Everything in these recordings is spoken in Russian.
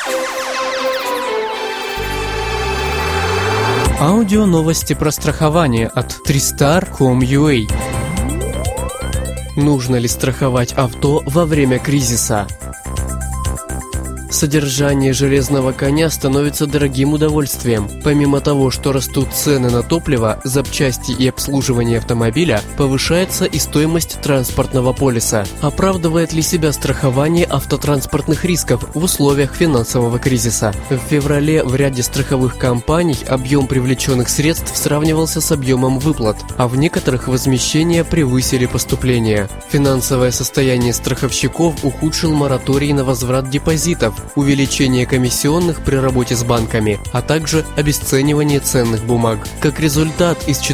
Аудио новости про страхование от Tristar.com.ua. Нужно ли страховать авто во время кризиса? Содержание железного коня становится дорогим удовольствием. Помимо того, что растут цены на топливо, запчасти и обслуживание автомобиля, повышается и стоимость транспортного полиса. Оправдывает ли себя страхование автотранспортных рисков в условиях финансового кризиса? В феврале в ряде страховых компаний объем привлеченных средств сравнивался с объемом выплат, а в некоторых возмещения превысили поступления. Финансовое состояние страховщиков ухудшил мораторий на возврат депозитов, увеличение комиссионных при работе с банками, а также обесценивание ценных бумаг. Как результат, из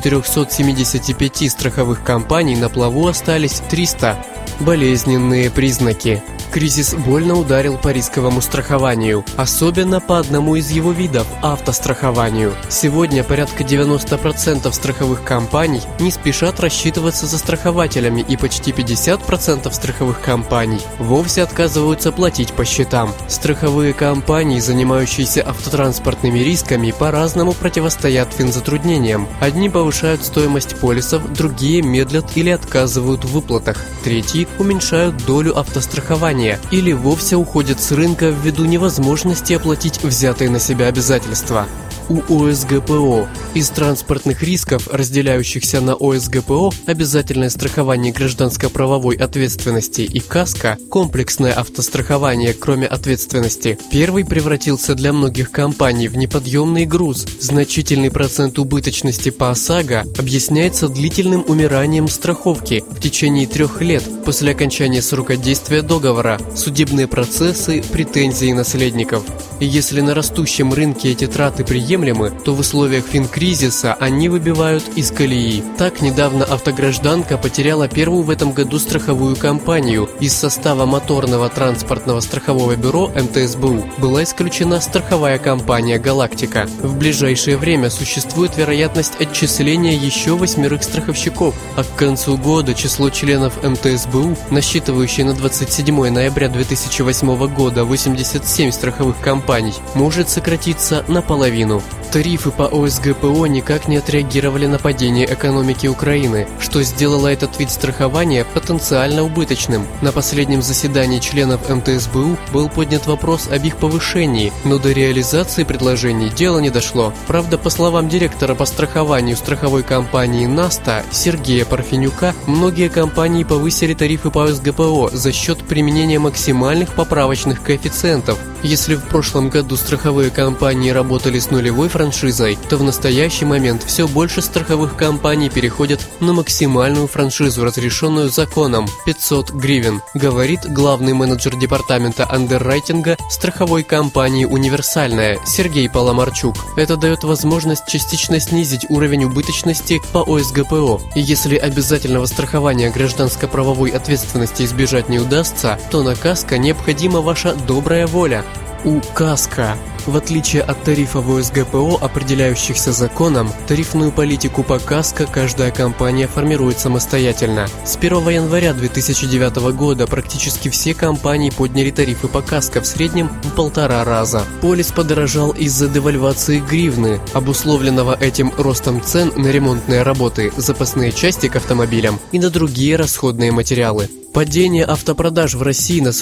475 страховых компаний на плаву остались 300. Болезненные признаки. Кризис больно ударил по рисковому страхованию, особенно по одному из его видов – автострахованию. Сегодня порядка 90% страховых компаний не спешат рассчитываться со страхователями, и почти 50% страховых компаний вовсе отказываются платить по счетам. Страховые компании, занимающиеся автотранспортными рисками, по-разному противостоят финзатруднениям. Одни повышают стоимость полисов, другие медлят или отказывают в выплатах, третьи уменьшают долю автострахования или вовсе уходят с рынка ввиду невозможности оплатить взятые на себя обязательства. У ОСГПО. Из транспортных рисков, разделяющихся на ОСГПО, обязательное страхование гражданско-правовой ответственности и КАСКО, комплексное автострахование, кроме ответственности, первый превратился для многих компаний в неподъемный груз. Значительный процент убыточности по ОСАГО объясняется длительным умиранием страховки в течение 3 лет после окончания срока действия договора, судебные процессы, претензии наследников. И если на растущем рынке эти траты приемлемы, то в условиях финкризиса они выбивают из колеи. Так, недавно «Автогражданка» потеряла первую в этом году страховую компанию. Из состава моторного транспортного страхового бюро МТСБУ была исключена страховая компания «Галактика». В ближайшее время существует вероятность отчисления еще 8 страховщиков, а к концу года число членов МТСБУ, насчитывающее на 27 ноября 2008 года 87 страховых компаний, может сократиться наполовину. Тарифы по ОСГПО никак не отреагировали на падение экономики Украины, что сделало этот вид страхования потенциально убыточным. На последнем заседании членов МТСБУ был поднят вопрос об их повышении, но до реализации предложений дело не дошло. Правда, по словам директора по страхованию страховой компании «Наста» Сергея Парфенюка, многие компании повысили тарифы по ОСГПО за счет применения максимальных поправочных коэффициентов. Если в прошлом году страховые компании работали с нулевой франшизой, то в настоящий момент все больше страховых компаний переходят на максимальную франшизу, разрешенную законом – 500 гривен, говорит главный менеджер департамента андеррайтинга страховой компании «Универсальная» Сергей Паламарчук. Это дает возможность частично снизить уровень убыточности по ОСГПО. И если обязательного страхования гражданско-правовой ответственности избежать не удастся, то на КАСКО необходима ваша добрая воля. У КАСКО. В отличие от тарифов ОСГПО, определяющихся законом, тарифную политику по КАСКО каждая компания формирует самостоятельно. С 1 января 2009 года практически все компании подняли тарифы по КАСКО в среднем в 1,5 раза. Полис подорожал из-за девальвации гривны, обусловленного этим ростом цен на ремонтные работы, запасные части к автомобилям и на другие расходные материалы. Падение автопродаж в России на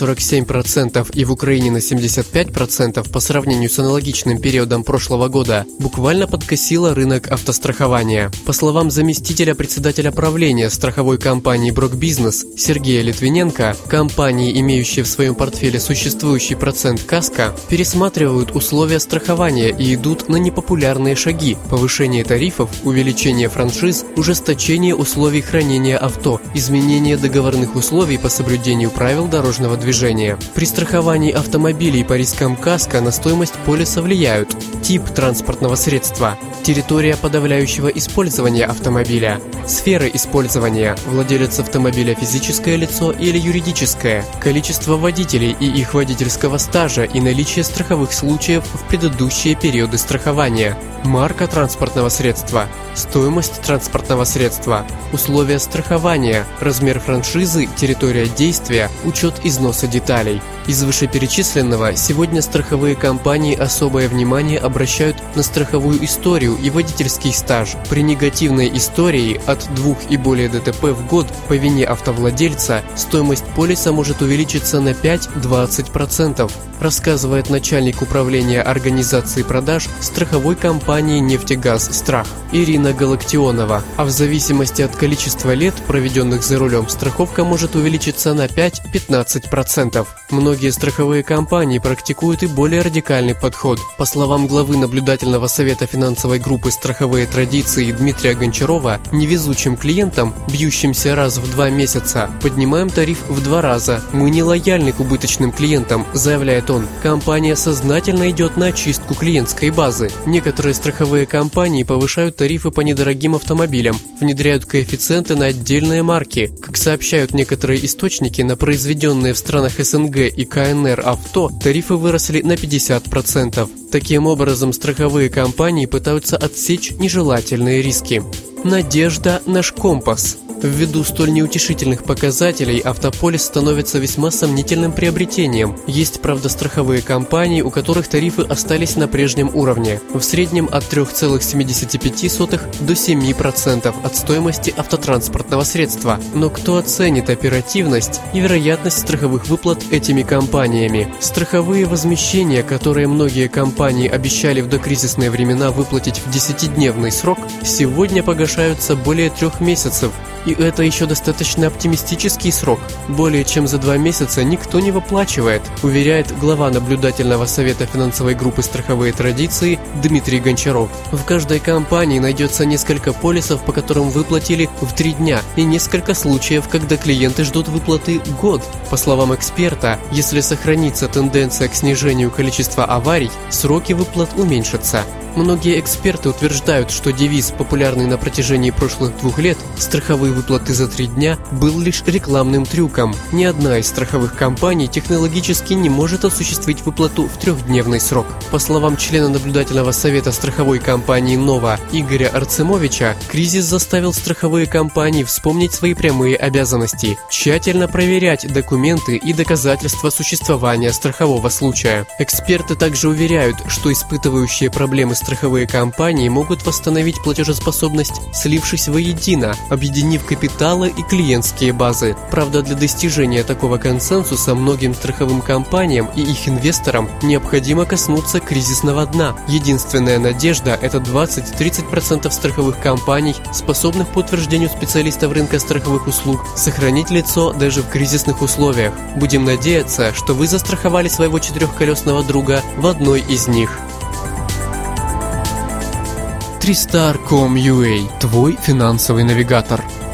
47% и в Украине на 75% по сравнению с аналогичным периодом прошлого года буквально подкосило рынок автострахования. По словам заместителя председателя правления страховой компании «Брокбизнес» Сергея Литвиненко, компании, имеющие в своем портфеле существующий процент КАСКО, пересматривают условия страхования и идут на непопулярные шаги – повышение тарифов, увеличение франшиз, ужесточение условий хранения авто, изменение договорных условий по соблюдению правил дорожного движения. При страховании автомобилей по рискам КАСКО на стоимость полиса влияют: тип транспортного средства, территория подавляющего использования автомобиля, сфера использования, владелец автомобиля физическое лицо или юридическое, количество водителей и их водительского стажа и наличие страховых случаев в предыдущие периоды страхования, марка транспортного средства, стоимость транспортного средства, условия страхования, размер франшизы, территория территория действия, учет износа деталей. Из вышеперечисленного сегодня страховые компании особое внимание обращают на страховую историю и водительский стаж. При негативной истории от 2 и более ДТП в год по вине автовладельца стоимость полиса может увеличиться на 5-20%, рассказывает начальник управления организации продаж страховой компании «Нефтегаз-Страх» Ирина Галактионова. А в зависимости от количества лет, проведенных за рулем, страховка может увеличиться на 5-15%. Многие страховые компании практикуют и более радикальный подход. По словам главы наблюдательного совета финансовой группы «Страховые традиции» Дмитрия Гончарова, невезучим клиентам, бьющимся раз в 2 месяца, поднимаем тариф в 2 раза. Мы не лояльны к убыточным клиентам, заявляет он. Компания сознательно идет на очистку клиентской базы. Некоторые страховые компании повышают тарифы по недорогим автомобилям, внедряют коэффициенты на отдельные марки. Как сообщают некоторые источники, на произведенные в странах СНГ и КНР авто тарифы выросли на 50%. Таким образом, страховые компании пытаются отсечь нежелательные риски. Надежда – наш компас. Ввиду столь неутешительных показателей автополис становится весьма сомнительным приобретением. Есть, правда, страховые компании, у которых тарифы остались на прежнем уровне, в среднем от 3,75 до 7% от стоимости автотранспортного средства. Но кто оценит оперативность и вероятность страховых выплат этими компаниями? Страховые возмещения, которые многие компании обещали в докризисные времена выплатить в 10-дневный срок, сегодня погашаются более 3 месяцев. И это еще достаточно оптимистический срок. Более чем за 2 месяца никто не выплачивает, уверяет глава наблюдательного совета финансовой группы «Страховые традиции» Дмитрий Гончаров. В каждой компании найдется несколько полисов, по которым выплатили в 3 дня, и несколько случаев, когда клиенты ждут выплаты год. По словам эксперта, если сохранится тенденция к снижению количества аварий, сроки выплат уменьшатся. Многие эксперты утверждают, что девиз, популярный на протяжении прошлых 2 лет «страховые выплаты за 3 дня», был лишь рекламным трюком. Ни одна из страховых компаний технологически не может осуществить выплату в 3-дневный срок. По словам члена наблюдательного совета страховой компании «Нова» Игоря Арцемовича, кризис заставил страховые компании вспомнить свои прямые обязанности, тщательно проверять документы и доказательства существования страхового случая. Эксперты также уверяют, что испытывающие проблемы страховые компании могут восстановить платежеспособность, слившись воедино, объединив капиталы и клиентские базы. Правда, для достижения такого консенсуса многим страховым компаниям и их инвесторам необходимо коснуться кризисного дна. Единственная надежда – это 20-30% страховых компаний, способных по утверждению специалистов рынка страховых услуг сохранить лицо даже в кризисных условиях. Будем надеяться, что вы застраховали своего 4-колесного друга в одной из них. 3star.com.ua – твой финансовый навигатор.